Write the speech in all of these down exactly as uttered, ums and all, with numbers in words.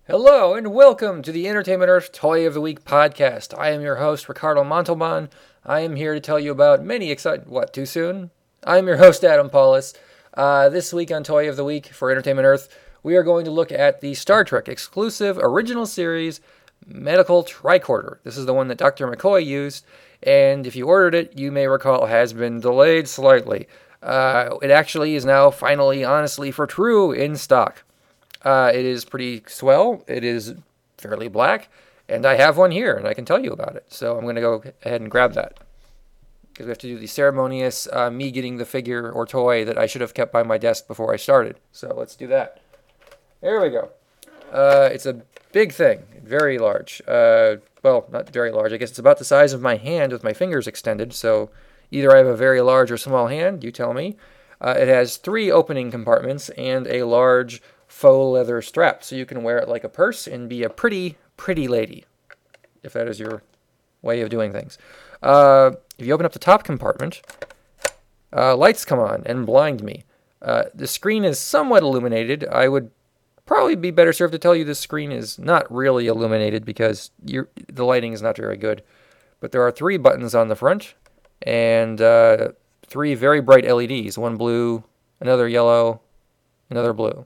Hello and welcome to the Entertainment Earth Toy of the Week podcast. I am your host, Ricardo Montalban. I am here to tell you about many exciting... What, too soon? I am your host, Adam Paulus. Uh, this week on Toy of the Week for Entertainment Earth, we are going to look at the Star Trek exclusive original series Medical Tricorder. This is the one that Doctor McCoy used, and if you ordered it, you may recall has been delayed slightly. Uh, it actually is now finally, honestly, for true, in stock. Uh, it is pretty swell. It is fairly black, and I have one here, and I can tell you about it. So I'm going to go ahead and grab that, because we have to do the ceremonious uh, me getting the figure or toy that I should have kept by my desk before I started. So let's do that. There we go. Uh, it's a big thing, very large. Uh, well, not very large. I guess it's about the size of my hand with my fingers extended. So either I have a very large or small hand. You tell me. Uh, it has three opening compartments and a large faux leather strap, so you can wear it like a purse and be a pretty, pretty lady, if that is your way of doing things. Uh, if you open up the top compartment, uh, lights come on and blind me. Uh, the screen is somewhat illuminated. I would probably be better served to tell you the screen is not really illuminated because you're, the lighting is not very good. But there are three buttons on the front and uh, three very bright L E Ds, one blue, another yellow, another blue.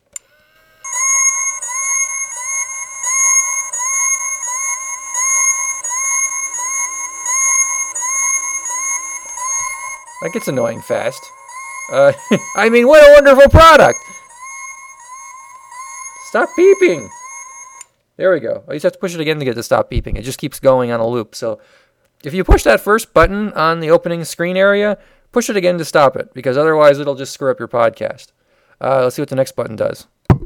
That gets annoying fast. Uh, I mean, what a wonderful product! Stop beeping! There we go. I just have to push it again to get it to stop beeping. It just keeps going on a loop. So if you push that first button on the opening screen area, push it again to stop it, because otherwise it'll just screw up your podcast. Uh, let's see what the next button does.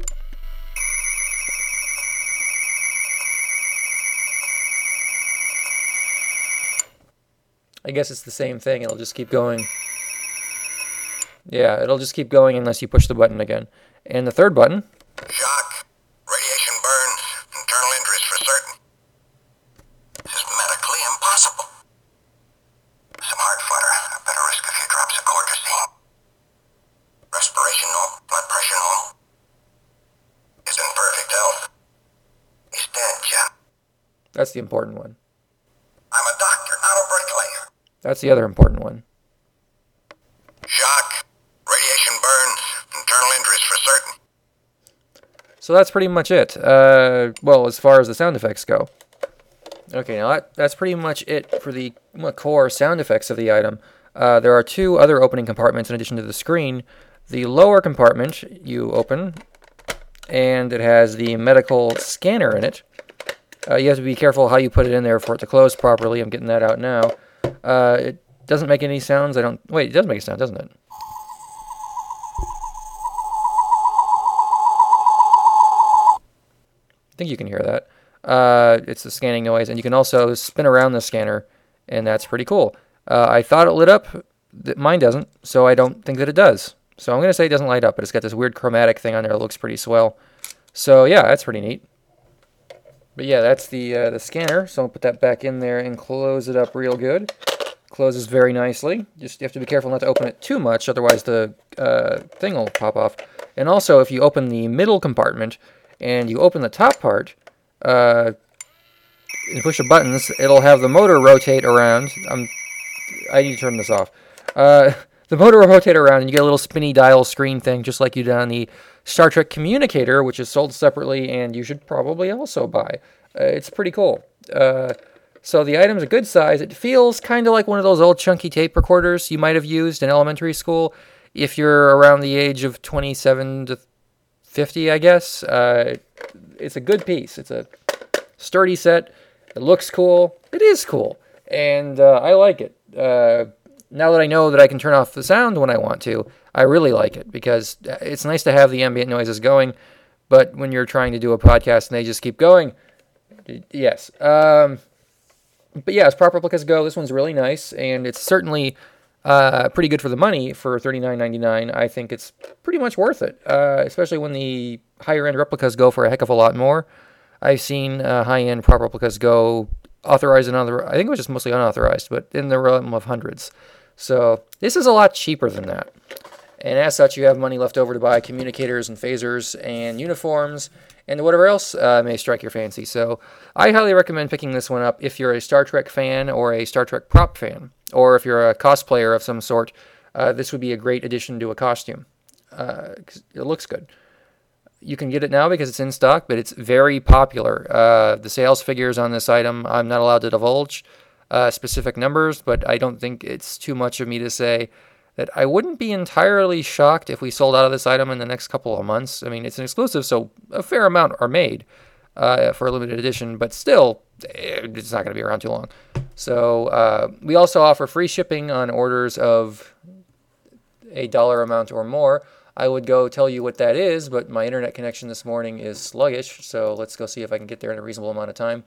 I guess it's the same thing. It'll just keep going. Yeah, it'll just keep going unless you push the button again. And the third button. Shock. Radiation burns. Internal injuries for certain. This is medically impossible. Some heart flutter. A better risk a few drops of colchicine. Respiration normal. Blood pressure normal. He's in perfect health. He's dead, Jim. That's the important one. I'm a doctor, not a bricklayer. That's the other important one. Shock. Radiation burns. Internal injuries for certain. So that's pretty much it. Uh, well, as far as the sound effects go. Okay, now that, that's pretty much it for the core sound effects of the item. Uh, there are two other opening compartments in addition to the screen. The lower compartment you open, and it has the medical scanner in it. Uh, you have to be careful how you put it in there for it to close properly. I'm getting that out now. Uh, it doesn't make any sounds. I don't... Wait, it does make a sound, doesn't it? I think you can hear that. Uh, it's the scanning noise, and you can also spin around the scanner, and that's pretty cool. Uh, I thought it lit up. Mine doesn't, so I don't think that it does. So I'm going to say it doesn't light up, but it's got this weird chromatic thing on there that looks pretty swell. So yeah, that's pretty neat. But yeah, that's the uh, the scanner, so I'll put that back in there and close it up real good. Closes very nicely. Just you have to be careful not to open it too much, otherwise the uh, thing will pop off. And also, if you open the middle compartment and you open the top part, uh, and push the buttons, it'll have the motor rotate around. I'm, I need to turn this off. Uh, the motor will rotate around, and you get a little spinny dial screen thing, just like you did on the Star Trek Communicator, which is sold separately, and you should probably also buy. Uh, it's pretty cool. Uh, so the item's a good size. It feels kind of like one of those old chunky tape recorders you might have used in elementary school if you're around the age of twenty-seven to fifty, I guess. Uh, it's a good piece. It's a sturdy set. It looks cool. It is cool. And uh, I like it. Uh, now that I know that I can turn off the sound when I want to, I really like it because it's nice to have the ambient noises going, but when you're trying to do a podcast and they just keep going, yes. Um, but yeah, as prop replicas go, this one's really nice, and it's certainly uh, pretty good for the money for thirty-nine ninety-nine. I think it's pretty much worth it, uh, especially when the higher-end replicas go for a heck of a lot more. I've seen uh, high-end prop replicas go authorized and other. I think it was just mostly unauthorized, but in the realm of hundreds. So this is a lot cheaper than that. And as such, you have money left over to buy communicators and phasers and uniforms and whatever else uh, may strike your fancy. So I highly recommend picking this one up if you're a Star Trek fan or a Star Trek prop fan, or if you're a cosplayer of some sort. Uh, this would be a great addition to a costume. Uh, 'cause it looks good. You can get it now because it's in stock, but it's very popular. Uh, the sales figures on this item, I'm not allowed to divulge uh, specific numbers, but I don't think it's too much of me to say that I wouldn't be entirely shocked if we sold out of this item in the next couple of months. I mean, it's an exclusive, so a fair amount are made uh, for a limited edition, but still, it's not going to be around too long. So uh, we also offer free shipping on orders of a dollar amount or more. I would go tell you what that is, but my internet connection this morning is sluggish, so let's go see if I can get there in a reasonable amount of time.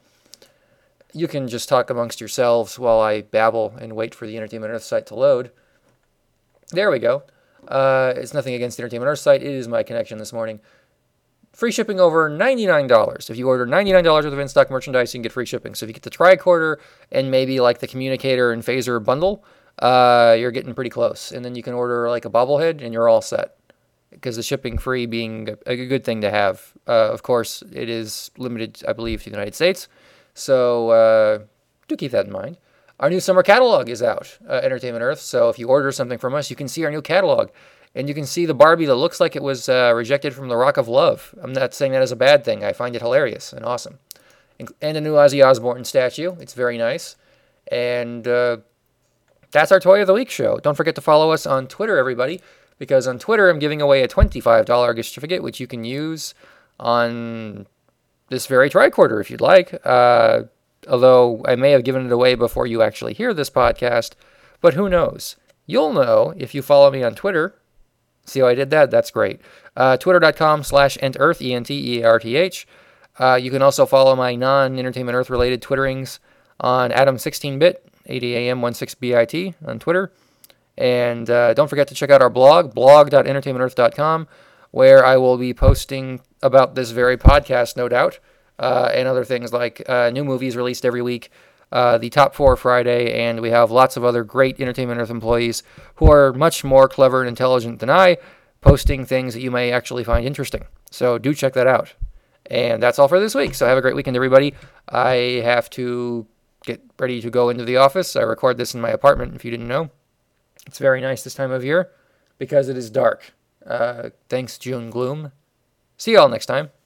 You can just talk amongst yourselves while I babble and wait for the Entertainment Earth site to load. There we go. Uh, it's nothing against the Entertainment Earth site. It is my connection this morning. Free shipping over ninety-nine dollars. If you order ninety-nine dollars worth of in-stock merchandise, you can get free shipping. So if you get the tricorder and maybe like the communicator and phaser bundle, uh, you're getting pretty close. And then you can order like a bobblehead and you're all set. Because the shipping free being a, a good thing to have. Uh, of course, it is limited, I believe, to the United States. So uh, do keep that in mind. Our new summer catalog is out, uh, Entertainment Earth. So if you order something from us, you can see our new catalog. And you can see the Barbie that looks like it was uh, rejected from the Rock of Love. I'm not saying that as a bad thing. I find it hilarious and awesome. And, and a new Ozzy Osbourne statue. It's very nice. And uh, that's our Toy of the Week show. Don't forget to follow us on Twitter, everybody. Because on Twitter, I'm giving away a twenty-five dollars gift certificate, which you can use on this very tricorder if you'd like. Uh, although I may have given it away before you actually hear this podcast. But who knows? You'll know if you follow me on Twitter. See how I did that? That's great. Uh, Twitter.com slash Entearth, E N T E A R T H. Uh, you can also follow my non-Entertainment Earth related Twitterings on Adam sixteen bit, eighty A M sixteen bit on Twitter. And uh, don't forget to check out our blog, blog dot entertainment earth dot com, where I will be posting about this very podcast, no doubt, uh, and other things like uh, new movies released every week, uh, the Top four Friday, and we have lots of other great Entertainment Earth employees who are much more clever and intelligent than I, posting things that you may actually find interesting. So do check that out. And that's all for this week. So have a great weekend, everybody. I have to get ready to go into the office. I record this in my apartment, if you didn't know. It's very nice this time of year because it is dark. Uh, thanks, June Gloom. See you all next time.